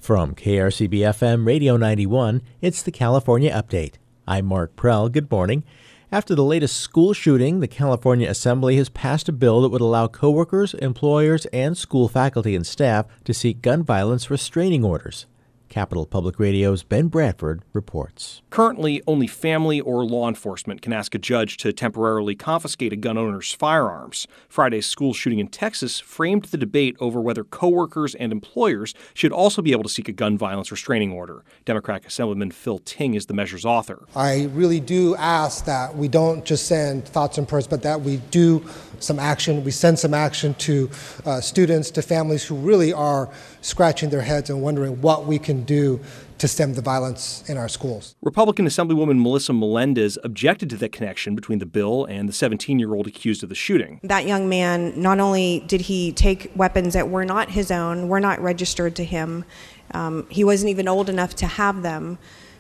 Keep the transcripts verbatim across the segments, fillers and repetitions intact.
From K R C B F M Radio ninety-one, it's the California Update. I'm Mark Prell. Good morning. After the latest school shooting, the California Assembly has passed a bill that would allow coworkers, employers, and school faculty and staff to seek gun violence restraining orders. Capital Public Radio's Ben Bradford reports. Currently, only family or law enforcement can ask a judge to temporarily confiscate a gun owner's firearms. Friday's school shooting in Texas framed the debate over whether coworkers and employers should also be able to seek a gun violence restraining order. Democratic Assemblyman Phil Ting is the measure's author. I really do ask that we don't just send thoughts and prayers, but that we do some action. We send some action to uh, students, to families who really are scratching their heads and wondering what we can do to stem the violence in our schools. Republican Assemblywoman Melissa Melendez objected to the connection between the bill and the seventeen-year-old accused of the shooting. That young man, not only did he take weapons that were not his own, were not registered to him, um, he wasn't even old enough to have them.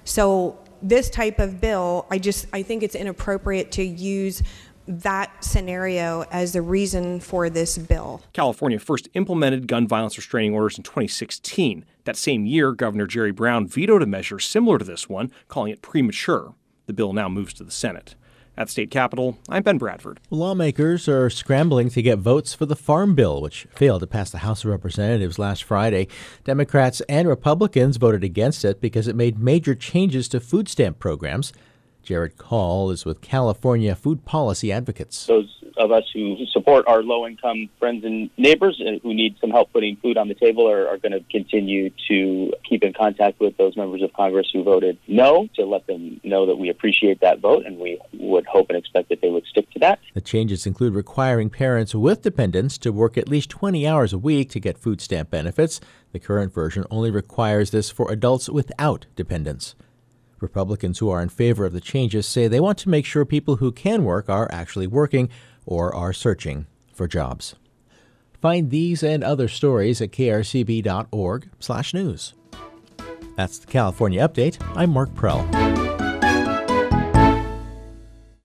So this type of bill, I just, I think it's inappropriate to use that scenario as the reason for this bill. California first implemented gun violence restraining orders in twenty sixteen. That same year, Governor Jerry Brown vetoed a measure similar to this one, calling it premature. The bill now moves to the Senate. At the state capitol, I'm Ben Bradford. Lawmakers are scrambling to get votes for the Farm Bill, which failed to pass the House of Representatives last Friday. Democrats and Republicans voted against it because it made major changes to food stamp programs. Jared Call is with California Food Policy Advocates. Those of us who support our low-income friends and neighbors who need some help putting food on the table are, are going to continue to keep in contact with those members of Congress who voted no, to let them know that we appreciate that vote, and we would hope and expect that they would stick to that. The changes include requiring parents with dependents to work at least twenty hours a week to get food stamp benefits. The current version only requires this for adults without dependents. Republicans who are in favor of the changes say they want to make sure people who can work are actually working or are searching for jobs. Find these and other stories at k r c b dot org slash news. That's the California Update. I'm Mark Prell.